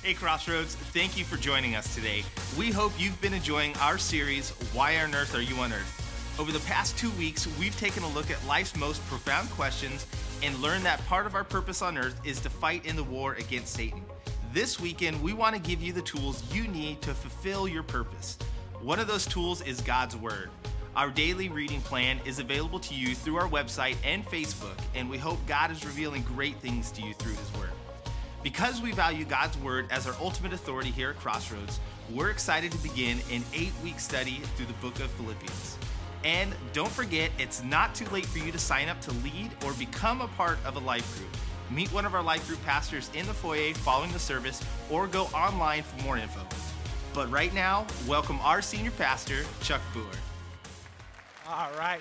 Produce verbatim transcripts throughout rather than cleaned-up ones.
Hey Crossroads, thank you for joining us today. We hope you've been enjoying our series, Why on Earth Are You on Earth? Over the past two weeks, we've taken a look at life's most profound questions and learned that part of our purpose on earth is to fight in the war against Satan. This weekend, we want to give you the tools you need to fulfill your purpose. One of those tools is God's Word. Our daily reading plan is available to you through our website and Facebook, and we hope God is revealing great things to you through His Word. Because we value God's Word as our ultimate authority here at Crossroads, we're excited to begin an eight-week study through the book of Philippians. And don't forget, it's not too late for you to sign up to lead or become a part of a life group. Meet one of our life group pastors in the foyer following the service, or go online for more info. But right now, welcome our senior pastor, Chuck Boer. All right.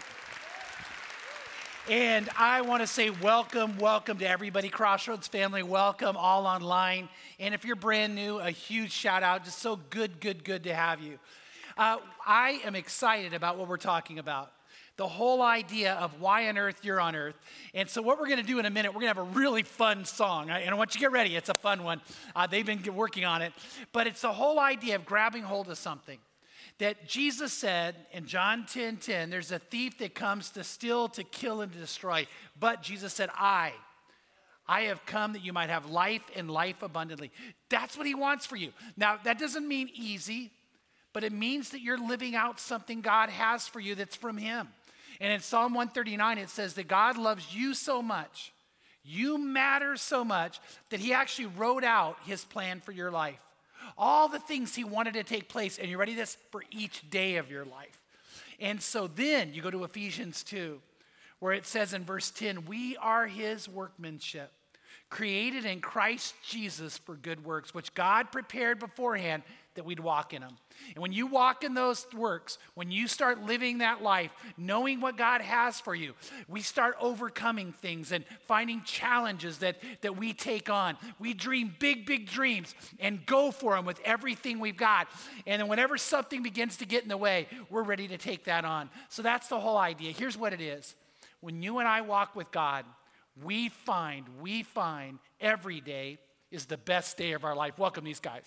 And I want to say welcome, welcome to everybody, Crossroads family, welcome all online. And if you're brand new, a huge shout out. Just so good, good, good to have you. Uh, I am excited about what we're talking about. The whole idea of why on earth you're on earth. And so what we're going to do in a minute, we're going to have a really fun song. And I want you to get ready. It's a fun one. Uh, they've been working on it. But it's the whole idea of grabbing hold of something. That Jesus said in John ten ten, there's a thief that comes to steal, to kill, and to destroy. But Jesus said, I, I have come that you might have life and life abundantly. That's what He wants for you. Now, that doesn't mean easy, but it means that you're living out something God has for you that's from Him. And in Psalm one thirty-nine, it says that God loves you so much, you matter so much, that He actually wrote out His plan for your life. All the things He wanted to take place, and you ready this? For each day of your life. And so then you go to Ephesians two, where it says in verse ten, we are His workmanship, created in Christ Jesus for good works, which God prepared beforehand that we'd walk in them. And when you walk in those works, when you start living that life, knowing what God has for you, we start overcoming things and finding challenges that, that we take on. We dream big, big dreams and go for them with everything we've got. And then whenever something begins to get in the way, we're ready to take that on. So that's the whole idea. Here's what it is. When you and I walk with God, we find, we find every day is the best day of our life. Welcome these guys.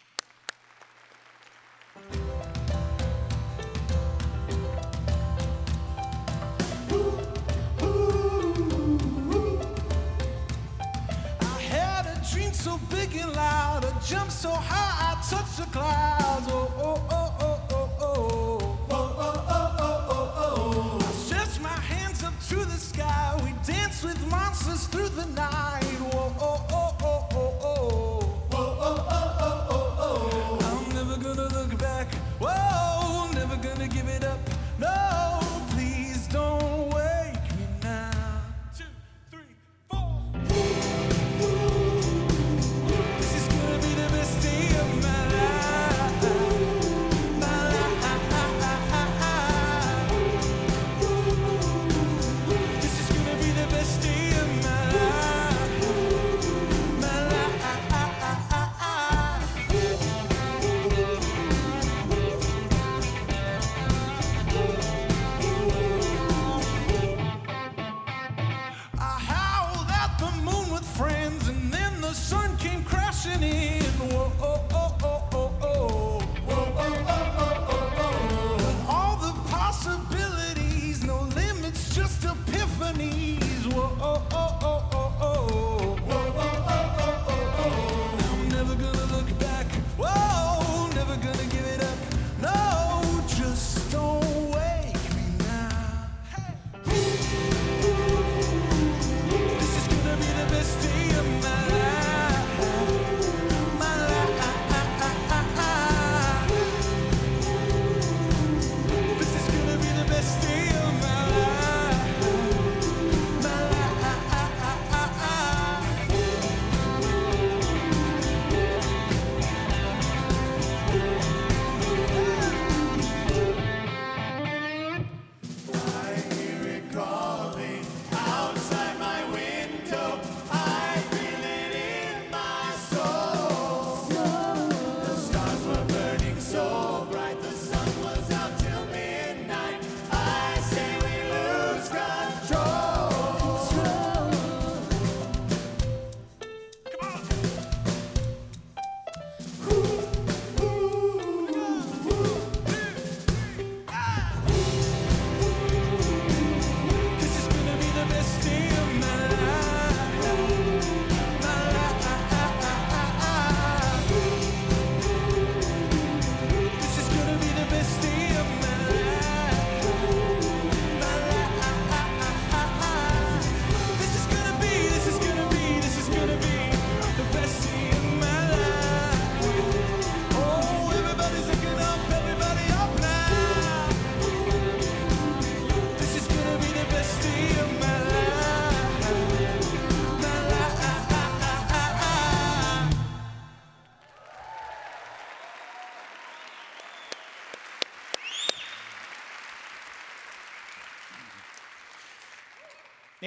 So big and loud, I jump so high, I touch the clouds. Oh, oh, oh, oh, oh, oh. Oh, oh, oh, oh, oh, oh. I stretch my hands up to the sky. We dance with monsters through the night. Oh, oh, oh, oh, oh, oh. Oh, oh, oh, oh, oh, oh. I'm never gonna look back. Whoa, never gonna give it up. No, please don't wake me now. Two, three, four. This is gonna be the best day of my life.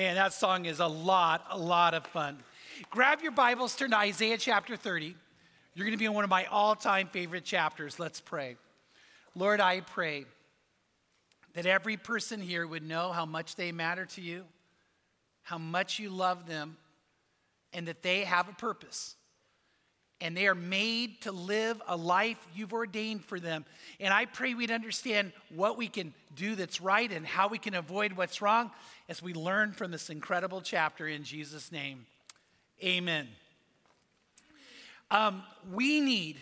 And that song is a lot, a lot of fun. Grab your Bibles, turn to Isaiah chapter thirty. You're going to be in one of my all-time favorite chapters. Let's pray. Lord, I pray that every person here would know how much they matter to you, how much you love them, and that they have a purpose. And they are made to live a life you've ordained for them. And I pray we'd understand what we can do that's right and how we can avoid what's wrong as we learn from this incredible chapter in Jesus' name. Amen. Um, we need,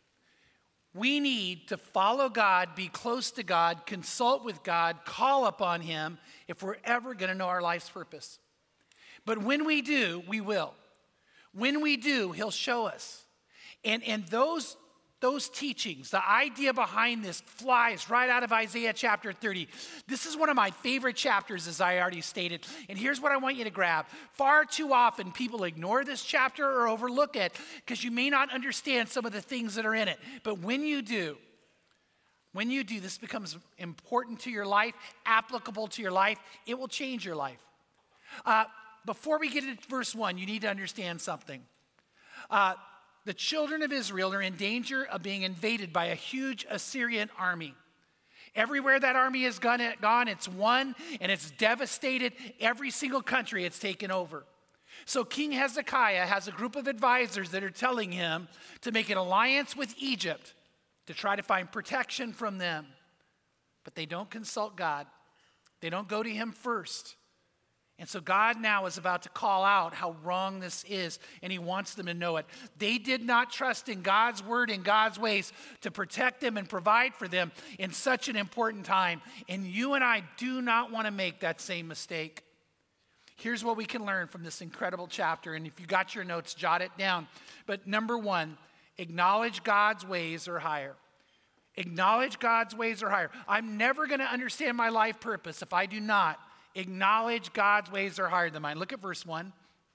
we need to follow God, be close to God, consult with God, call upon Him if we're ever going to know our life's purpose. But when we do, we will. When we do, He'll show us. And, and those, those teachings, the idea behind this flies right out of Isaiah chapter thirty. This is one of my favorite chapters, as I already stated. And here's what I want you to grab. Far too often, people ignore this chapter or overlook it because you may not understand some of the things that are in it. But when you do, when you do, this becomes important to your life, applicable to your life. It will change your life. Uh, before we get into verse one, you need to understand something. Uh, The children of Israel are in danger of being invaded by a huge Assyrian army. Everywhere that army has gone, gone, it's won, and it's devastated every single country it's taken over. So King Hezekiah has a group of advisors that are telling him to make an alliance with Egypt to try to find protection from them. But they don't consult God. They don't go to Him first. And so God now is about to call out how wrong this is, and He wants them to know it. They did not trust in God's word and God's ways to protect them and provide for them in such an important time. And you and I do not want to make that same mistake. Here's what we can learn from this incredible chapter, and if you got your notes, jot it down. But number one, acknowledge God's ways are higher. Acknowledge God's ways are higher. I'm never going to understand my life purpose if I do not acknowledge God's ways are higher than mine. Look at verse one.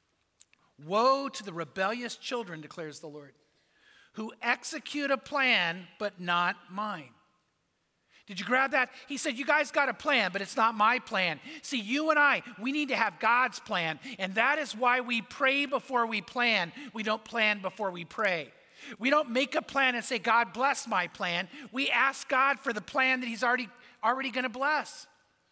Woe to the rebellious children, declares the Lord, who execute a plan, but not mine. Did you grab that? He said, you guys got a plan, but it's not my plan. See, you and I, we need to have God's plan. And that is why we pray before we plan. We don't plan before we pray. We don't make a plan and say, God, bless my plan. We ask God for the plan that He's already, already going to bless.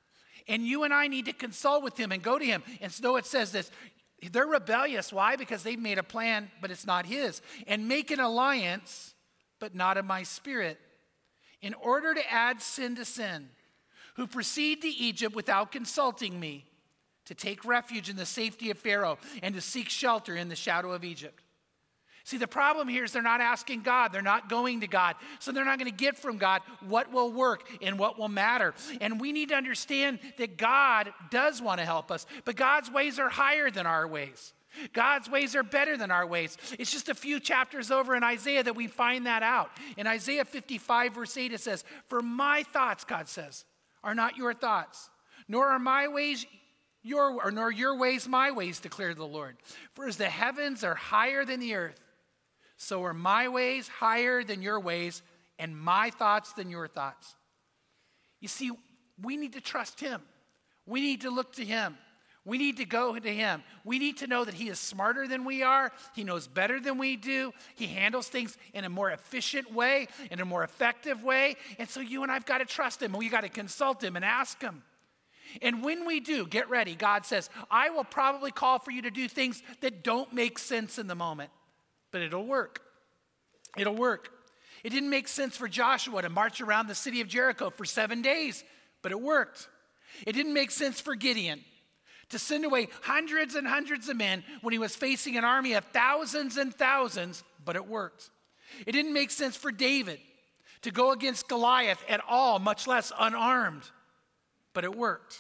And you and I need to consult with Him and go to Him. And so it says this, they're rebellious. Why? Because they've made a plan, but it's not His. And make an alliance, but not of my spirit, in order to add sin to sin, who proceed to Egypt without consulting me, to take refuge in the safety of Pharaoh and to seek shelter in the shadow of Egypt. See, the problem here is they're not asking God. They're not going to God. So they're not going to get from God what will work and what will matter. And we need to understand that God does want to help us, but God's ways are higher than our ways. God's ways are better than our ways. It's just a few chapters over in Isaiah that we find that out. In Isaiah fifty-five, verse eight, it says, for my thoughts, God says, are not your thoughts, nor are my ways your, or nor your ways my ways, declared the Lord. For as the heavens are higher than the earth, so are my ways higher than your ways, and my thoughts than your thoughts. You see, we need to trust Him. We need to look to Him. We need to go to Him. We need to know that He is smarter than we are. He knows better than we do. He handles things in a more efficient way, in a more effective way. And so you and I've got to trust Him. We got to consult Him and ask Him. And when we do, get ready. God says, I will probably call for you to do things that don't make sense in the moment. But it'll work. It'll work. It didn't make sense for Joshua to march around the city of Jericho for seven days, but it worked. It didn't make sense for Gideon to send away hundreds and hundreds of men when he was facing an army of thousands and thousands, but it worked. It didn't make sense for David to go against Goliath at all, much less unarmed, but it worked.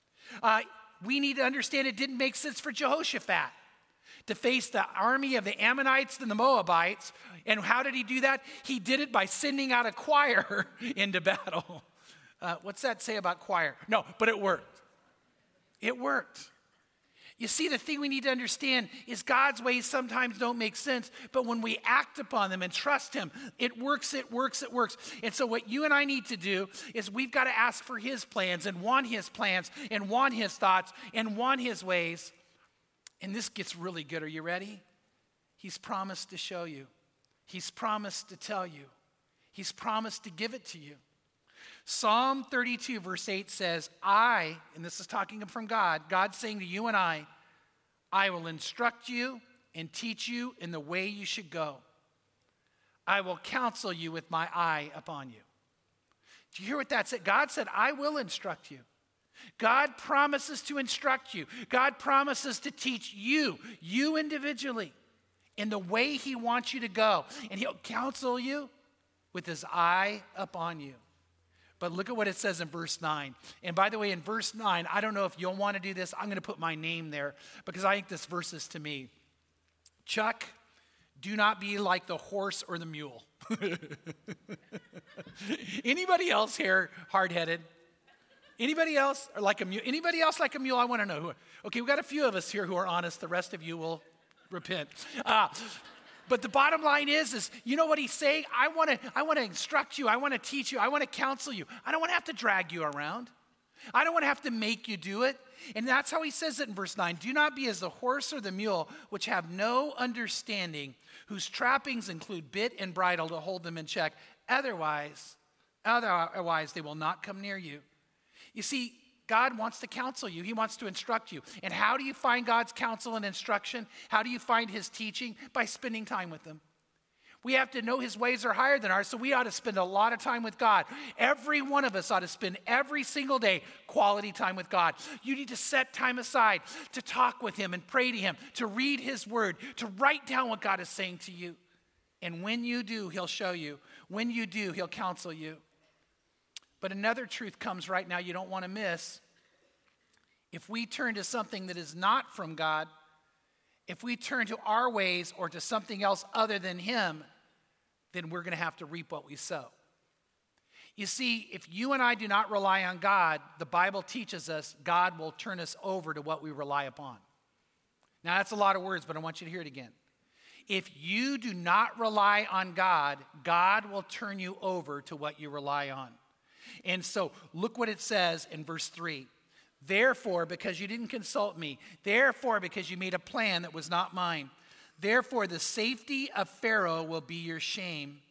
Uh, we need to understand it didn't make sense for Jehoshaphat to face the army of the Ammonites and the Moabites. And how did he do that? He did it by sending out a choir into battle. Uh, what's that say about choir? No, but it worked. It worked. You see, the thing we need to understand is God's ways sometimes don't make sense, but when we act upon them and trust him, it works, it works, it works. And so what you and I need to do is we've got to ask for his plans and want his plans and want his thoughts and want his ways. And this gets really good. Are you ready? He's promised to show you. He's promised to tell you. He's promised to give it to you. Psalm thirty-two verse eight says, I, and this is talking from God, God saying to you and I, I will instruct you and teach you in the way you should go. I will counsel you with my eye upon you. Do you hear what that said? God said, I will instruct you. God promises to instruct you. God promises to teach you, you individually, in the way he wants you to go. And he'll counsel you with his eye upon you. But look at what it says in verse nine. And by the way, in verse nine, I don't know if you'll want to do this. I'm going to put my name there because I think this verse is to me. Chuck, do not be like the horse or the mule. Anybody else here hard-headed? Anybody else or like a mule? Anybody else like a mule? I want to know who. Okay, we've got a few of us here who are honest. The rest of you will repent. Uh, But the bottom line is, is you know what he's saying? I want to I want to instruct you. I want to teach you. I want to counsel you. I don't want to have to drag you around. I don't want to have to make you do it. And that's how he says it in verse nine. Do not be as the horse or the mule, which have no understanding, whose trappings include bit and bridle to hold them in check. Otherwise, otherwise they will not come near you. You see, God wants to counsel you. He wants to instruct you. And how do you find God's counsel and instruction? How do you find his teaching? By spending time with him. We have to know his ways are higher than ours, so we ought to spend a lot of time with God. Every one of us ought to spend every single day quality time with God. You need to set time aside to talk with him and pray to him, to read his word, to write down what God is saying to you. And when you do, he'll show you. When you do, he'll counsel you. But another truth comes right now you don't want to miss. If we turn to something that is not from God, if we turn to our ways or to something else other than him, then we're going to have to reap what we sow. You see, if you and I do not rely on God, the Bible teaches us God will turn us over to what we rely upon. Now, that's a lot of words, but I want you to hear it again. If you do not rely on God, God will turn you over to what you rely on. And so look what it says in verse three. Therefore, because you didn't consult me, therefore, because you made a plan that was not mine, therefore the safety of Pharaoh will be your shame,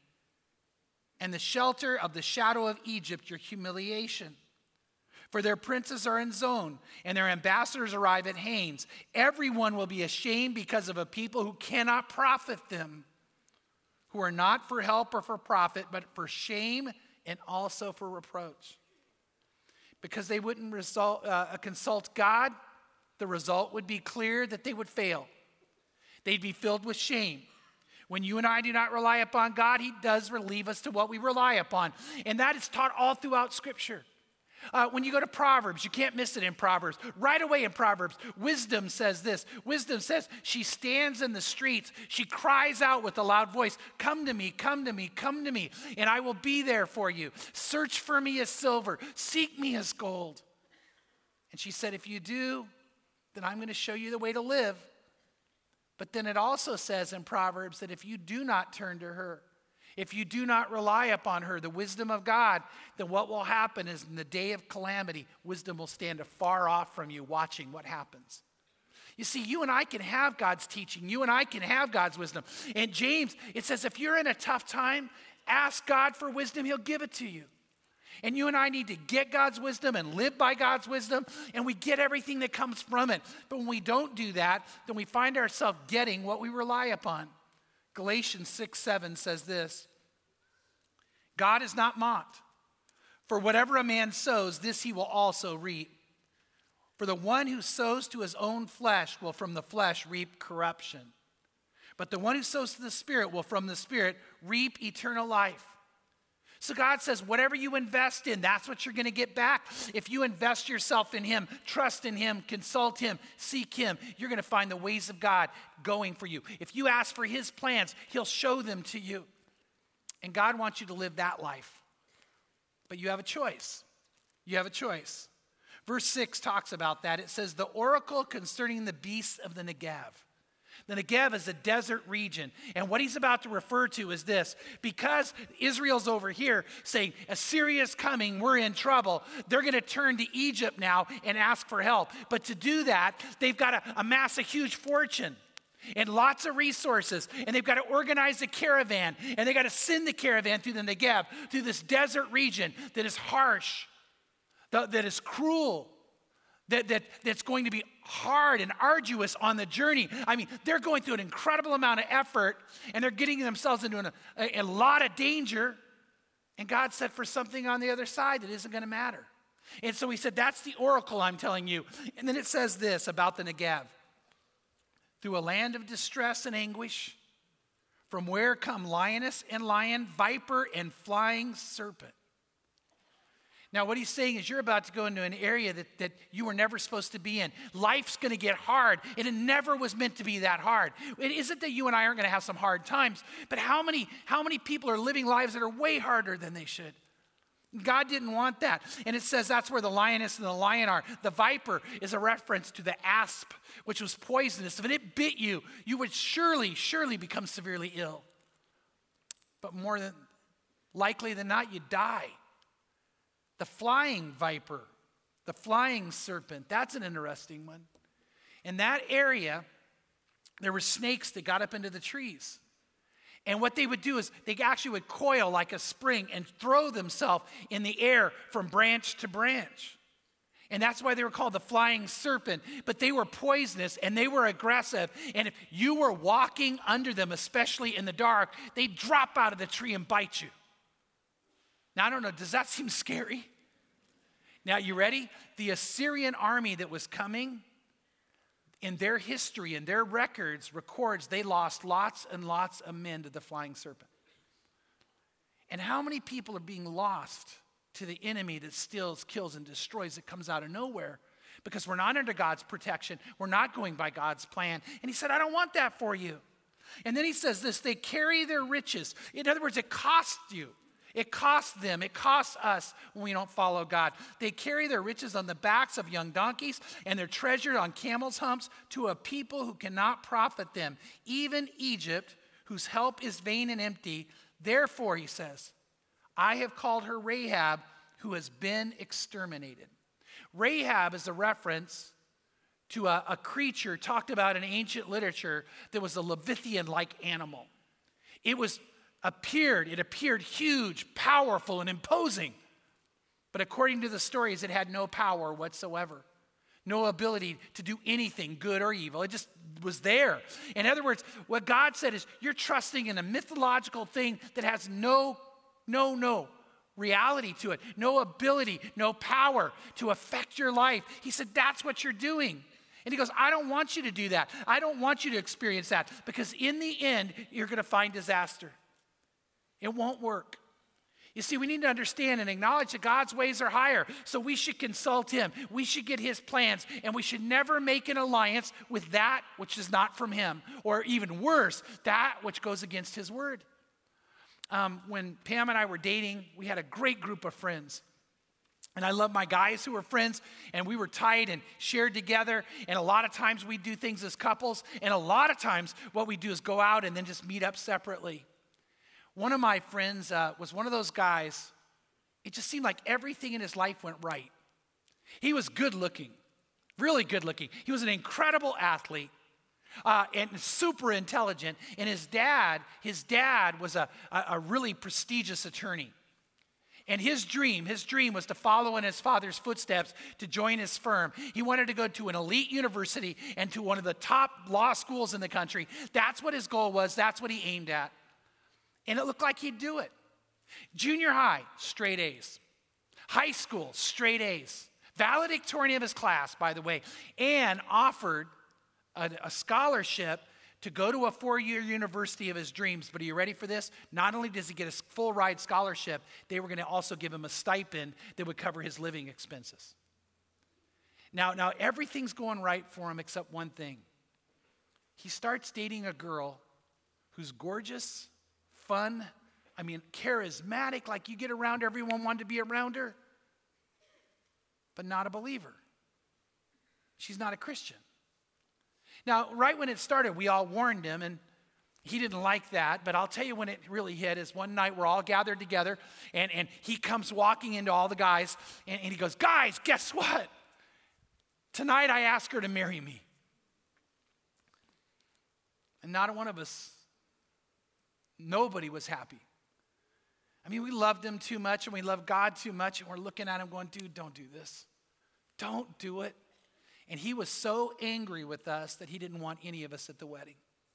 and the shelter of the shadow of Egypt your humiliation. For their princes are in Zon, and their ambassadors arrive at Hanes. Everyone will be ashamed because of a people who cannot profit them, who are not for help or for profit, but for shame and also for reproach. Because they wouldn't result, uh, consult God, the result would be clear that they would fail. They'd be filled with shame. When you and I do not rely upon God, he does relieve us to what we rely upon. And that is taught all throughout Scripture. Uh, when you go to Proverbs, you can't miss it in Proverbs. Right away in Proverbs, wisdom says this. Wisdom says, she stands in the streets. She cries out with a loud voice, come to me, come to me, come to me, and I will be there for you. Search for me as silver. Seek me as gold. And she said, if you do, then I'm going to show you the way to live. But then it also says in Proverbs that if you do not turn to her, if you do not rely upon her, the wisdom of God, then what will happen is in the day of calamity, wisdom will stand afar off from you watching what happens. You see, you and I can have God's teaching. You and I can have God's wisdom. And James, it says if you're in a tough time, ask God for wisdom, he'll give it to you. And you and I need to get God's wisdom and live by God's wisdom, and we get everything that comes from it. But when we don't do that, then we find ourselves getting what we rely upon. Galatians six seven says this, God is not mocked. For whatever a man sows, this he will also reap. For the one who sows to his own flesh will from the flesh reap corruption. But the one who sows to the Spirit will from the Spirit reap eternal life. So God says, whatever you invest in, that's what you're going to get back. If you invest yourself in him, trust in him, consult him, seek him, you're going to find the ways of God going for you. If you ask for his plans, he'll show them to you. And God wants you to live that life. But you have a choice. You have a choice. Verse six talks about that. It says, the oracle concerning the beasts of the Negev. The Negev is a desert region. And what he's about to refer to is this. Because Israel's over here saying, Assyria's coming, we're in trouble, they're going to turn to Egypt now and ask for help. But to do that, they've got to amass a huge fortune and lots of resources. And they've got to organize a caravan. And they've got to send the caravan through the Negev, through this desert region that is harsh, that, that is cruel, that, that, that's going to be hard and arduous on the journey. I mean, they're going through an incredible amount of effort, and they're getting themselves into an, a, a lot of danger. And God said for something on the other side that isn't going to matter. And so he said, that's the oracle I'm telling you. And then it says this about the Negev. Through a land of distress and anguish, from where come lioness and lion, viper and flying serpent. Now, what he's saying is you're about to go into an area that, that you were never supposed to be in. Life's going to get hard, and it never was meant to be that hard. It isn't that you and I aren't going to have some hard times, but how many, how many people are living lives that are way harder than they should? God didn't want that. And it says that's where the lioness and the lion are. The viper is a reference to the asp, which was poisonous. If it bit you, you would surely, surely become severely ill. But more than likely than not, you'd die. The flying viper, the flying serpent, that's an interesting one. In that area, there were snakes that got up into the trees. And what they would do is they actually would coil like a spring and throw themselves in the air from branch to branch. And that's why they were called the flying serpent. But they were poisonous and they were aggressive. And if you were walking under them, especially in the dark, they'd drop out of the tree and bite you. Now, I don't know, does that seem scary? Now, you ready? The Assyrian army that was coming, in their history, in their records, records they lost lots and lots of men to the flying serpent. And how many people are being lost to the enemy that steals, kills, and destroys that comes out of nowhere? Because we're not under God's protection. We're not going by God's plan. And he said, I don't want that for you. And then he says this, they carry their riches. In other words, it costs you. It costs them. It costs us when we don't follow God. They carry their riches on the backs of young donkeys and their treasure on camels' humps to a people who cannot profit them, even Egypt, whose help is vain and empty. Therefore, he says, I have called her Rahab, who has been exterminated. Rahab is a reference to a, a creature talked about in ancient literature that was a Leviathan-like animal. It was appeared, it appeared huge, powerful, and imposing. But according to the stories, it had no power whatsoever. No ability to do anything good or evil. It just was there. In other words, what God said is, you're trusting in a mythological thing that has no, no, no reality to it. No ability, no power to affect your life. He said, that's what you're doing. And he goes, I don't want you to do that. I don't want you to experience that. Because in the end, you're going to find disaster. It won't work. You see, we need to understand and acknowledge that God's ways are higher. So we should consult him. We should get his plans. And we should never make an alliance with that which is not from him. Or even worse, that which goes against his word. Um, when Pam and I were dating, we had a great group of friends. And I love my guys who were friends, and we were tight and shared together. And a lot of times we do things as couples. And a lot of times what we do is go out and then just meet up separately. One of my friends uh, was one of those guys, it just seemed like everything in his life went right. He was good looking, really good looking. He was an incredible athlete uh, and super intelligent. And his dad, his dad was a, a, a really prestigious attorney. And his dream, his dream was to follow in his father's footsteps to join his firm. He wanted to go to an elite university and to one of the top law schools in the country. That's what his goal was. That's what he aimed at. And it looked like he'd do it. Junior high, straight A's. High school, straight A's. Valedictorian of his class, by the way, and offered a, a scholarship to go to a four-year university of his dreams. But are you ready for this? Not only does he get a full ride scholarship, they were going to also give him a stipend that would cover his living expenses. Now, now everything's going right for him except one thing. He starts dating a girl who's gorgeous, fun, I mean, charismatic, like you get around, everyone wanted to be around her. but not a believer. She's not a Christian. Now, right when it started, we all warned him, and he didn't like that, but I'll tell you when it really hit is one night we're all gathered together, and, and he comes walking into all the guys, and, and he goes, guys, guess what? Tonight I asked her to marry me. And not one of us, nobody was happy. I mean, we loved him too much, and we loved God too much, and we're looking at him going, dude, don't do this. Don't do it. And he was so angry with us that he didn't want any of us at the wedding.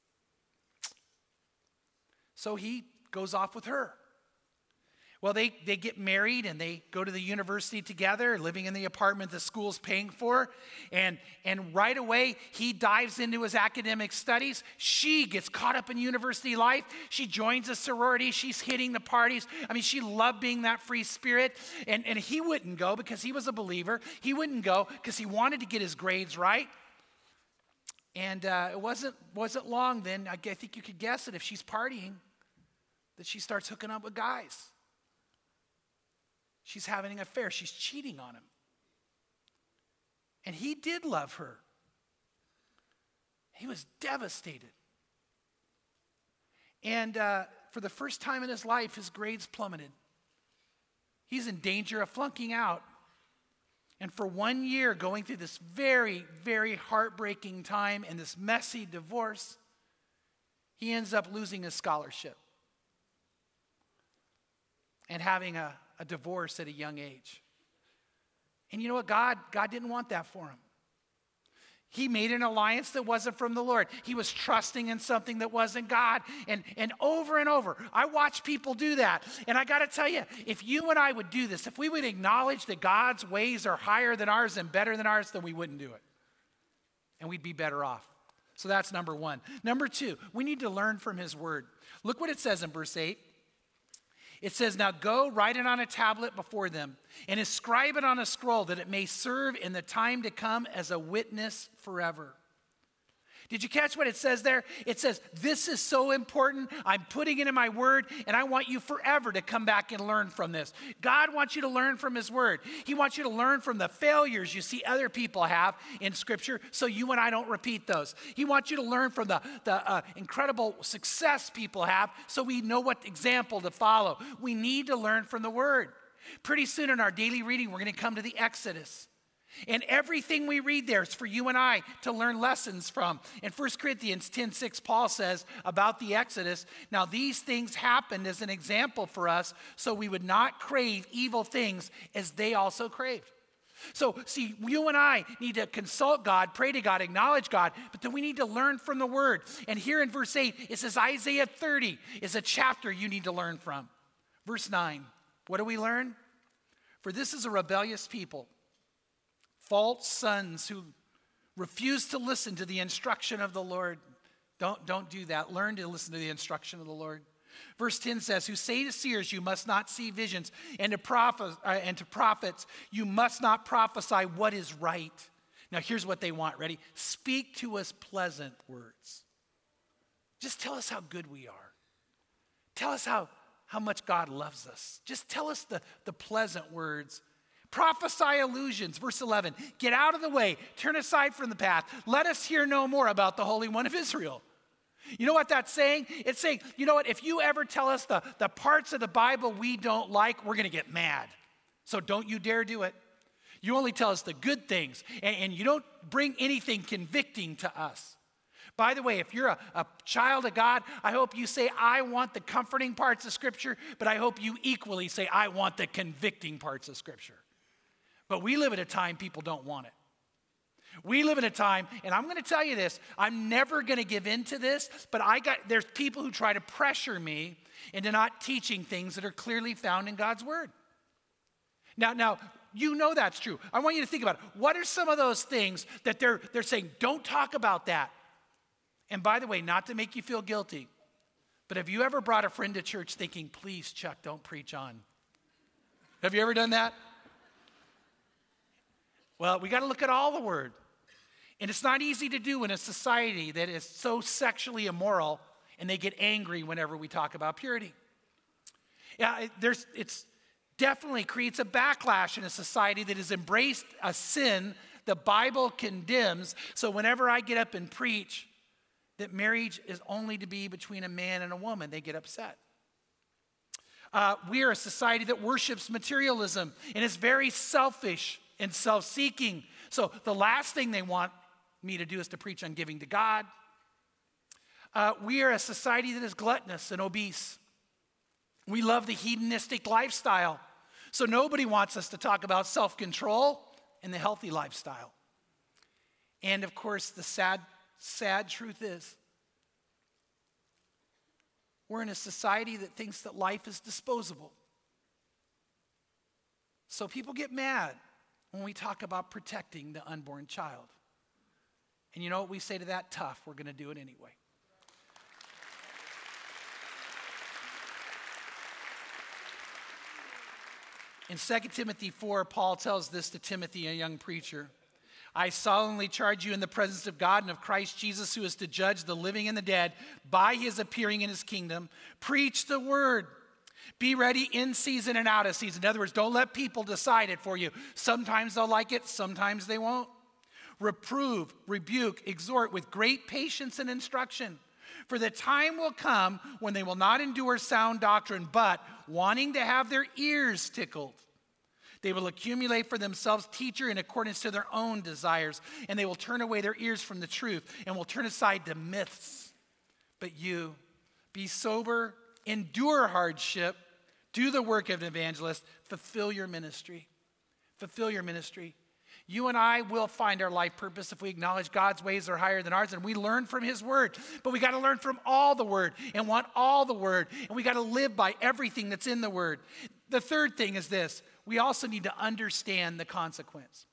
So he goes off with her. Well, they, they get married and they go to the university together, living in the apartment the school's paying for. And, and right away, he dives into his academic studies. She gets caught up in university life. She joins a sorority. She's hitting the parties. I mean, she loved being that free spirit. And, and he wouldn't go because he was a believer. He wouldn't go because he wanted to get his grades right. And uh, it wasn't, wasn't long then, I think you could guess it, if she's partying, that she starts hooking up with guys. She's having an affair. She's cheating on him. And he did love her. He was devastated. And uh, for the first time in his life, his grades plummeted. He's in danger of flunking out. And for one year, going through this very, very heartbreaking time and this messy divorce, he ends up losing his scholarship and having a, a divorce at a young age. And you know what? God, God didn't want that for him. He made an alliance that wasn't from the Lord. He was trusting in something that wasn't God. And, and over and over, I watch people do that. And I got to tell you, if you and I would do this, if we would acknowledge that God's ways are higher than ours and better than ours, then we wouldn't do it. And we'd be better off. So that's number one. Number two, we need to learn from his word. Look what it says in verse eight. It says, now go, write it on a tablet before them, and inscribe it on a scroll, that it may serve in the time to come as a witness forever. Did you catch what it says there? It says, this is so important. I'm putting it in my word, and I want you forever to come back and learn from this. God wants you to learn from his word. He wants you to learn from the failures you see other people have in Scripture, so you and I don't repeat those. He wants you to learn from the, the uh, incredible success people have, so we know what example to follow. We need to learn from the word. Pretty soon in our daily reading, we're going to come to the Exodus. And everything we read there is for you and I to learn lessons from. In First Corinthians ten six, Paul says about the Exodus, now these things happened as an example for us, so we would not crave evil things as they also craved. So, see, you and I need to consult God, pray to God, acknowledge God, but then we need to learn from the Word. And here in verse eight, it says Isaiah thirty is a chapter you need to learn from. Verse nine, what do we learn? For this is a rebellious people, false sons who refuse to listen to the instruction of the Lord. Don't, don't do that. Learn to listen to the instruction of the Lord. Verse ten says, who say to seers, you must not see visions, and to, prophet, uh, and to prophets, you must not prophesy what is right. Now here's what they want. Ready? Speak to us pleasant words. Just tell us how good we are. Tell us how, how much God loves us. Just tell us the, the pleasant words. Prophesy illusions. Verse eleven, get out of the way. Turn aside from the path. Let us hear no more about the Holy One of Israel. You know what that's saying? It's saying, you know what? If you ever tell us the, the parts of the Bible we don't like, we're going to get mad. So don't you dare do it. You only tell us the good things, and, and you don't bring anything convicting to us. By the way, if you're a, a child of God, I hope you say, I want the comforting parts of Scripture, but I hope you equally say, I want the convicting parts of Scripture. But we live at a time people don't want it. We live in a time, and I'm going to tell you this, I'm never going to give in to this, but I got there's people who try to pressure me into not teaching things that are clearly found in God's Word. Now, now you know that's true. I want you to think about it. What are some of those things that they're they're saying, don't talk about that? And by the way, not to make you feel guilty, but have you ever brought a friend to church thinking, please, Chuck, don't preach on? Have you ever done that? Well, we got to look at all the Word. And it's not easy to do in a society that is so sexually immoral, and they get angry whenever we talk about purity. Yeah, it, there's, it's, definitely creates a backlash in a society that has embraced a sin the Bible condemns. So whenever I get up and preach that marriage is only to be between a man and a woman, they get upset. Uh, we are a society that worships materialism and is very selfish and self-seeking. So the last thing they want me to do is to preach on giving to God. Uh, we are a society that is gluttonous and obese. We love the hedonistic lifestyle. So nobody wants us to talk about self-control and the healthy lifestyle. And of course, the sad, sad truth is, we're in a society that thinks that life is disposable. So people get mad when we talk about protecting the unborn child. And you know what we say to that? Tough, we're going to do it anyway. In Second Timothy four, Paul tells this to Timothy, a young preacher. I solemnly charge you in the presence of God and of Christ Jesus, who is to judge the living and the dead by his appearing in his kingdom. Preach the word. Be ready in season and out of season. In other words, don't let people decide it for you. Sometimes they'll like it, sometimes they won't. Reprove, rebuke, exhort with great patience and instruction. For the time will come when they will not endure sound doctrine, but wanting to have their ears tickled, they will accumulate for themselves teachers in accordance to their own desires, and they will turn away their ears from the truth and will turn aside to myths. But you, be sober, endure hardship, do the work of an evangelist, fulfill your ministry. Fulfill your ministry. You and I will find our life purpose if we acknowledge God's ways are higher than ours and we learn from his word. But we got to learn from all the word and want all the word. And we got to live by everything that's in the word. The third thing is this. We also need to understand the consequence.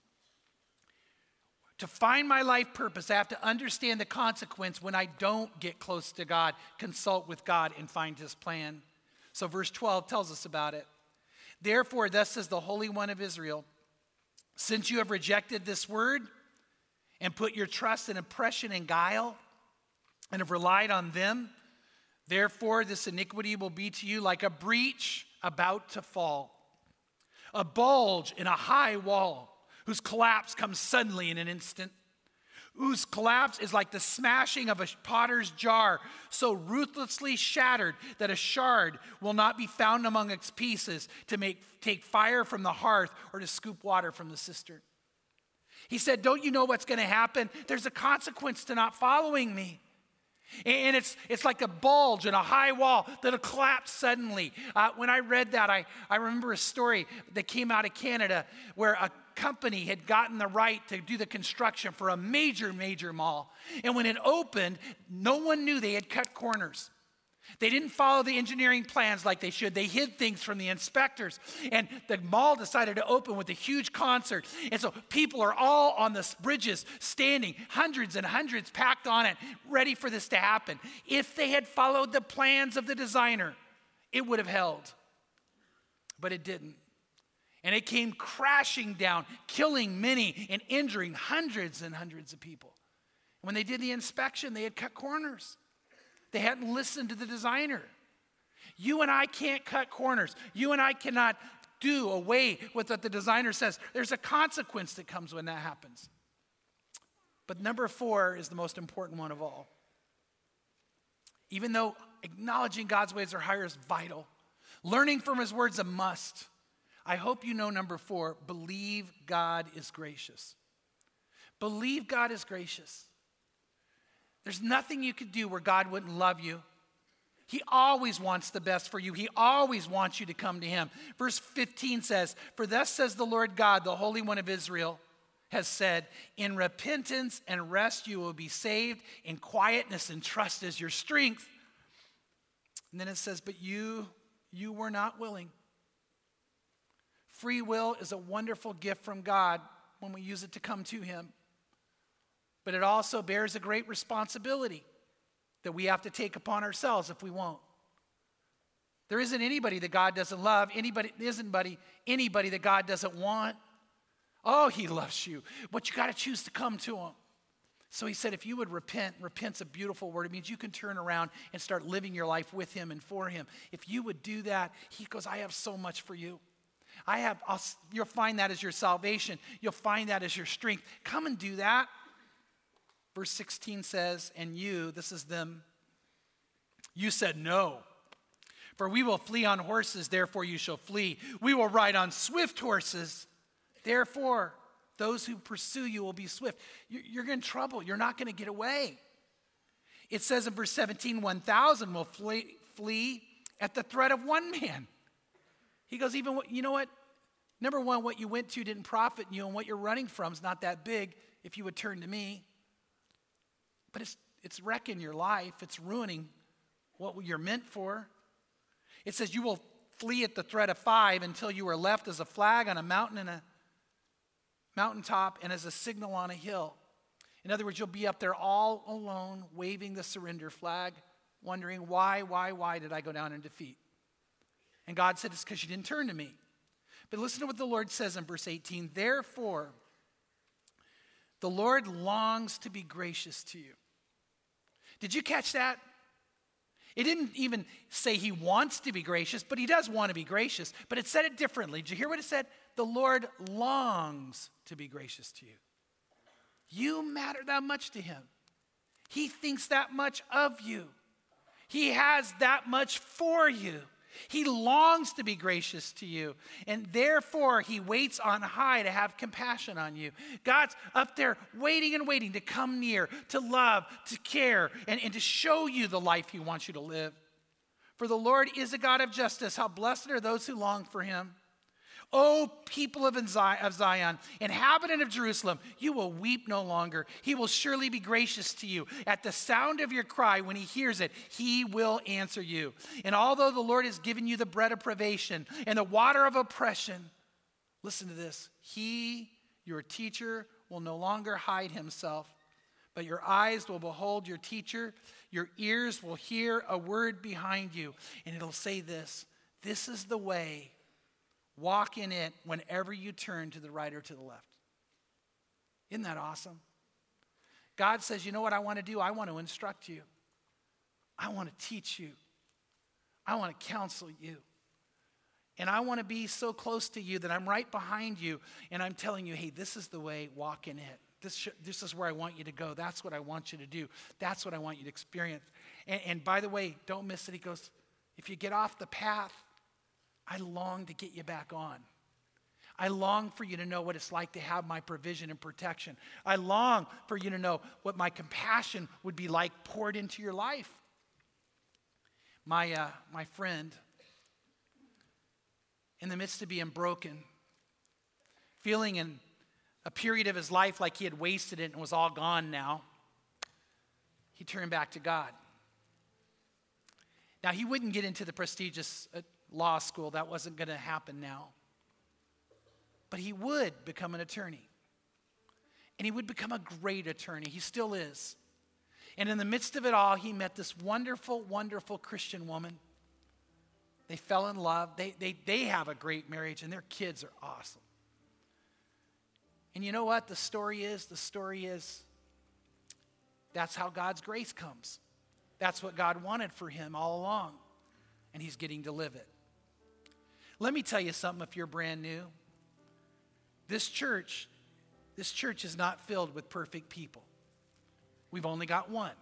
To find my life purpose, I have to understand the consequence when I don't get close to God, consult with God, and find his plan. So verse twelve tells us about it. Therefore, thus says the Holy One of Israel, since you have rejected this word and put your trust in oppression and guile and have relied on them, therefore this iniquity will be to you like a breach about to fall, a bulge in a high wall whose collapse comes suddenly in an instant, whose collapse is like the smashing of a potter's jar, so ruthlessly shattered that a shard will not be found among its pieces to make take fire from the hearth or to scoop water from the cistern. He said, don't you know what's going to happen? There's a consequence to not following me. And it's it's like a bulge in a high wall that'll collapse suddenly. Uh, when I read that, I, I remember a story that came out of Canada where a company had gotten the right to do the construction for a major, major mall. And when it opened, no one knew they had cut corners. They didn't follow the engineering plans like they should. They hid things from the inspectors. And the mall decided to open with a huge concert. And so people are all on the bridges standing, hundreds and hundreds packed on it, ready for this to happen. If they had followed the plans of the designer, it would have held. But it didn't. And it came crashing down, killing many and injuring hundreds and hundreds of people. When they did the inspection, they had cut corners. They hadn't listened to the designer. You and I can't cut corners. You and I cannot do away with what the designer says. There's a consequence that comes when that happens. But number four is the most important one of all. Even though acknowledging God's ways are higher is vital, learning from his words a must. I hope you know number four, believe God is gracious. Believe God is gracious. There's nothing you could do where God wouldn't love you. He always wants the best for you. He always wants you to come to him. Verse fifteen says, for thus says the Lord God, the Holy One of Israel, has said, in repentance and rest you will be saved, in quietness and trust is your strength. And then it says, but you, you were not willing. Free will is a wonderful gift from God when we use it to come to him. But it also bears a great responsibility that we have to take upon ourselves if we won't. There isn't anybody that God doesn't love. Anybody isn't anybody, anybody that God doesn't want. Oh, he loves you. But you got to choose to come to him. So he said, if you would repent, repent's a beautiful word. It means you can turn around and start living your life with him and for him. If you would do that, he goes, I have so much for you. I have, I'll, you'll find that as your salvation. You'll find that as your strength. Come and do that. Verse sixteen says, and you, this is them, you said no. For we will flee on horses, therefore you shall flee. We will ride on swift horses, therefore those who pursue you will be swift. You're in trouble. You're not going to get away. It says in verse seventeen, one thousand will flee, flee at the threat of one man. He goes, even, what, you know what? Number one, what you went to didn't profit you, and what you're running from is not that big if you would turn to me. But it's, it's wrecking your life. It's ruining what you're meant for. It says you will flee at the threat of five until you are left as a flag on a mountain and a mountaintop and as a signal on a hill. In other words, you'll be up there all alone, waving the surrender flag, wondering why, why, why did I go down in defeat? And God said, it's because you didn't turn to me. But listen to what the Lord says in verse eighteen. Therefore, the Lord longs to be gracious to you. Did you catch that? It didn't even say he wants to be gracious, but he does want to be gracious. But it said it differently. Did you hear what it said? The Lord longs to be gracious to you. You matter that much to him. He thinks that much of you. He has that much for you. He longs to be gracious to you, and therefore he waits on high to have compassion on you. God's up there waiting and waiting to come near, to love, to care, and, and to show you the life he wants you to live. For the Lord is a God of justice. How blessed are those who long for him. O people of Zion, inhabitant of Jerusalem, you will weep no longer. He will surely be gracious to you. At the sound of your cry, when he hears it, he will answer you. And although the Lord has given you the bread of privation and the water of oppression, listen to this, he, your teacher, will no longer hide himself, but your eyes will behold your teacher, your ears will hear a word behind you, and it'll say this, this is the way. Walk in it whenever you turn to the right or to the left. Isn't that awesome? God says, you know what I want to do? I want to instruct you. I want to teach you. I want to counsel you. And I want to be so close to you that I'm right behind you and I'm telling you, hey, this is the way, walk in it. This, sh- this is where I want you to go. That's what I want you to do. That's what I want you to experience. And, and by the way, don't miss it. He goes, if you get off the path, I long to get you back on. I long for you to know what it's like to have my provision and protection. I long for you to know what my compassion would be like poured into your life. My, uh, my friend, in the midst of being broken, feeling in a period of his life like he had wasted it and was all gone now, he turned back to God. Now, he wouldn't get into the prestigious uh, law school. That wasn't going to happen now. But he would become an attorney. And he would become a great attorney. He still is. And in the midst of it all, he met this wonderful, wonderful Christian woman. They fell in love. They, they, they have a great marriage, and their kids are awesome. And you know what the story is? The story is that's how God's grace comes. That's what God wanted for him all along. And he's getting to live it. Let me tell you something if you're brand new. This church, this church is not filled with perfect people. We've only got one.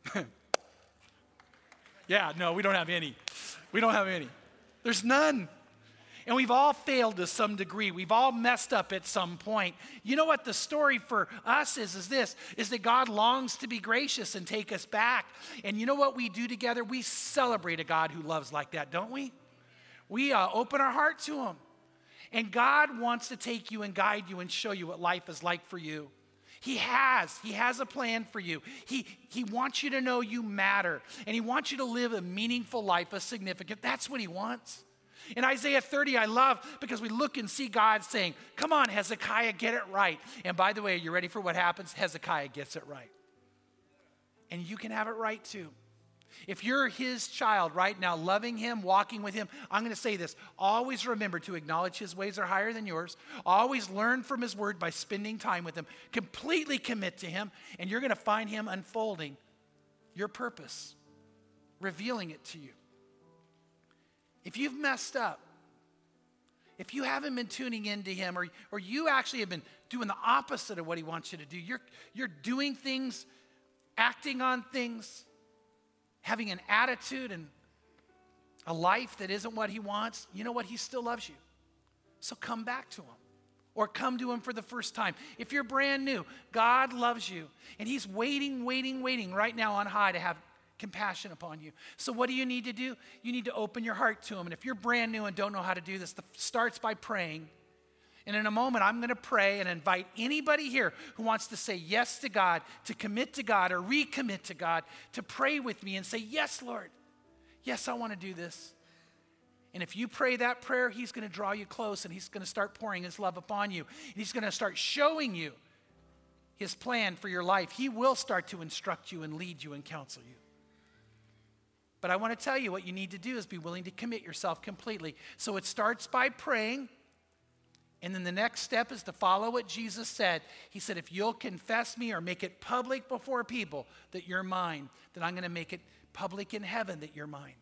Yeah, no, we don't have any. We don't have any. There's none. And we've all failed to some degree. We've all messed up at some point. You know what the story for us is, is this, is that God longs to be gracious and take us back. And you know what we do together? We celebrate a God who loves like that, don't we? We uh, open our heart to him. And God wants to take you and guide you and show you what life is like for you. He has. He has a plan for you. He, he wants you to know you matter. And he wants you to live a meaningful life, a significant. That's what he wants. In Isaiah thirty, I love because we look and see God saying, come on, Hezekiah, get it right. And by the way, are you ready for what happens? Hezekiah gets it right. And you can have it right too. If you're his child right now, loving him, walking with him, I'm going to say this. Always remember to acknowledge his ways are higher than yours. Always learn from his word by spending time with him. Completely commit to him, and you're going to find him unfolding your purpose, revealing it to you. If you've messed up, if you haven't been tuning into him, or, or you actually have been doing the opposite of what he wants you to do, you're, you're doing things, acting on things, having an attitude and a life that isn't what he wants, you know what? He still loves you. So come back to him, or come to him for the first time. If you're brand new, God loves you, and he's waiting, waiting, waiting right now on high to have compassion upon you. So what do you need to do? You need to open your heart to him. And if you're brand new and don't know how to do this, the starts by praying. And in a moment, I'm going to pray and invite anybody here who wants to say yes to God, to commit to God or recommit to God, to pray with me and say, yes, Lord. Yes, I want to do this. And if you pray that prayer, he's going to draw you close, and he's going to start pouring his love upon you. And he's going to start showing you his plan for your life. He will start to instruct you and lead you and counsel you. But I want to tell you, what you need to do is be willing to commit yourself completely. So it starts by praying, and then the next step is to follow what Jesus said. He said, if you'll confess me or make it public before people that you're mine, then I'm going to make it public in heaven that you're mine.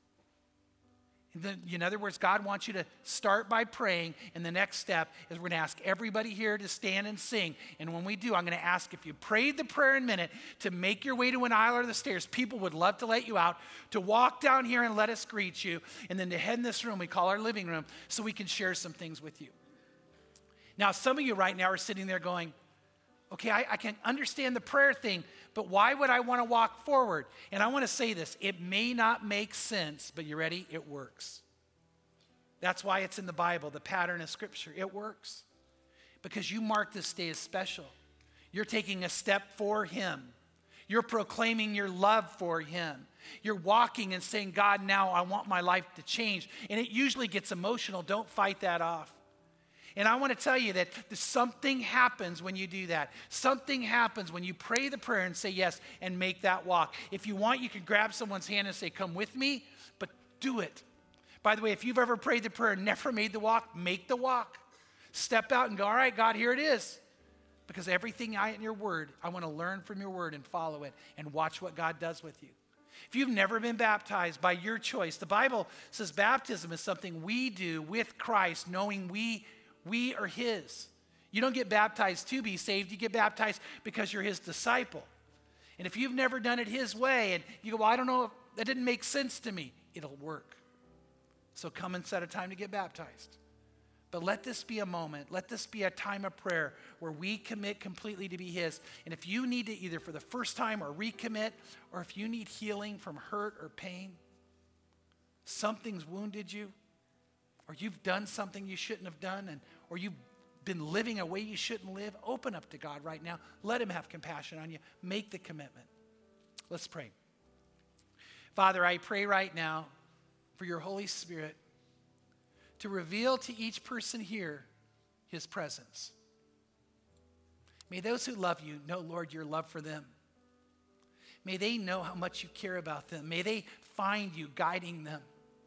Then, in other words, God wants you to start by praying, and the next step is we're going to ask everybody here to stand and sing. And when we do, I'm going to ask if you prayed the prayer in a minute to make your way to an aisle or the stairs. People would love to let you out, to walk down here and let us greet you, and then to head in this room we call our living room so we can share some things with you. Now, some of you right now are sitting there going, okay, I, I can understand the prayer thing, but why would I want to walk forward? And I want to say this. It may not make sense, but you ready? It works. That's why it's in the Bible, the pattern of Scripture. It works. Because you mark this day as special. You're taking a step for him. You're proclaiming your love for him. You're walking and saying, God, now I want my life to change. And it usually gets emotional. Don't fight that off. And I want to tell you that something happens when you do that. Something happens when you pray the prayer and say yes and make that walk. If you want, you can grab someone's hand and say, come with me, but do it. By the way, if you've ever prayed the prayer and never made the walk, make the walk. Step out and go, all right, God, here it is. Because everything I in your word, I want to learn from your word and follow it and watch what God does with you. If you've never been baptized by your choice, the Bible says baptism is something we do with Christ, knowing we We are his. You don't get baptized to be saved. You get baptized because you're his disciple. And if you've never done it his way and you go, well, I don't know, that didn't make sense to me, it'll work. So come and set a time to get baptized. But let this be a moment, let this be a time of prayer where we commit completely to be his. And if you need to either for the first time or recommit, or if you need healing from hurt or pain, something's wounded you, or you've done something you shouldn't have done, and or you've been living a way you shouldn't live, open up to God right now. Let him have compassion on you. Make the commitment. Let's pray. Father, I pray right now for your Holy Spirit to reveal to each person here his presence. May those who love you know, Lord, your love for them. May they know how much you care about them. May they find you guiding them.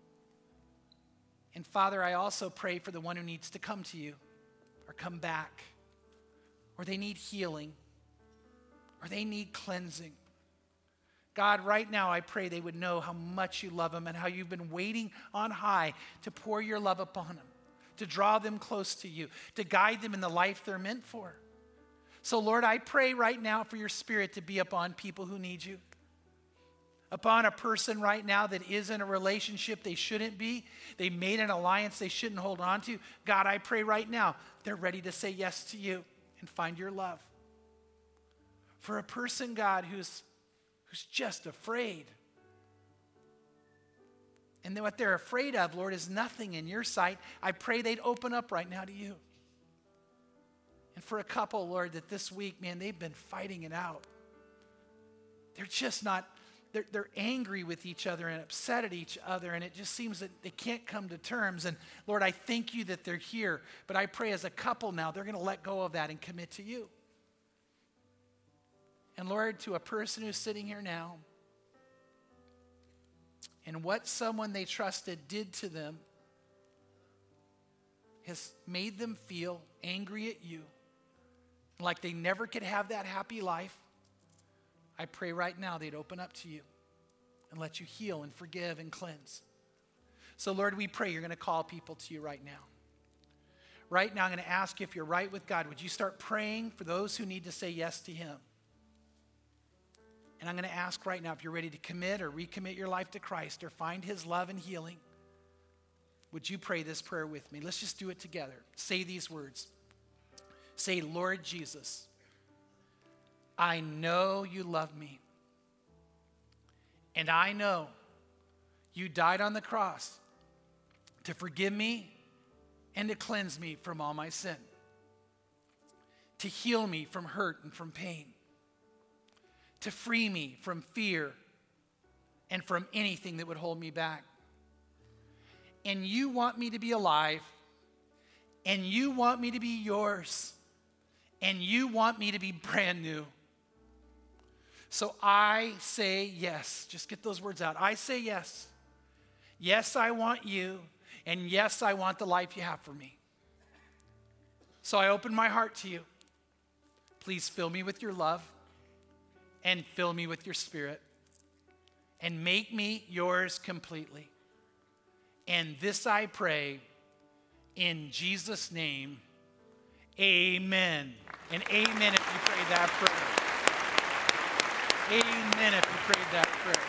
And Father, I also pray for the one who needs to come to you or come back, or they need healing, or they need cleansing. God, right now I pray they would know how much you love them and how you've been waiting on high to pour your love upon them, to draw them close to you, to guide them in the life they're meant for. So Lord, I pray right now for your Spirit to be upon people who need you. Upon a person right now that is in a relationship they shouldn't be. They made an alliance they shouldn't hold on to. God, I pray right now they're ready to say yes to you and find your love. For a person, God, who's, who's just afraid. And then what they're afraid of, Lord, is nothing in your sight. I pray they'd open up right now to you. And for a couple, Lord, that this week, man, they've been fighting it out. They're just not... They're, they're angry with each other and upset at each other, and it just seems that they can't come to terms. And Lord, I thank you that they're here, but I pray as a couple now, they're going to let go of that and commit to you. And Lord, to a person who's sitting here now, and what someone they trusted did to them has made them feel angry at you, like they never could have that happy life, I pray right now they'd open up to you and let you heal and forgive and cleanse. So Lord, we pray you're going to call people to you right now. right now I'm going to ask you, if you're right with God, would you start praying for those who need to say yes to him? And I'm going to ask right now, if you're ready to commit or recommit your life to Christ or find his love and healing, would you pray this prayer with me? Let's just do it together. Say these words. Say, Lord Jesus, I know you love me. And I know you died on the cross to forgive me and to cleanse me from all my sin, to heal me from hurt and from pain, to free me from fear and from anything that would hold me back. And you want me to be alive, and you want me to be yours, and you want me to be brand new. So I say yes. Just get those words out. I say yes. Yes, I want you, and yes, I want the life you have for me. So I open my heart to you. Please fill me with your love, and fill me with your spirit, and make me yours completely. And this I pray in Jesus' name, amen. And amen if you prayed that prayer. Amen if you prayed that prayer.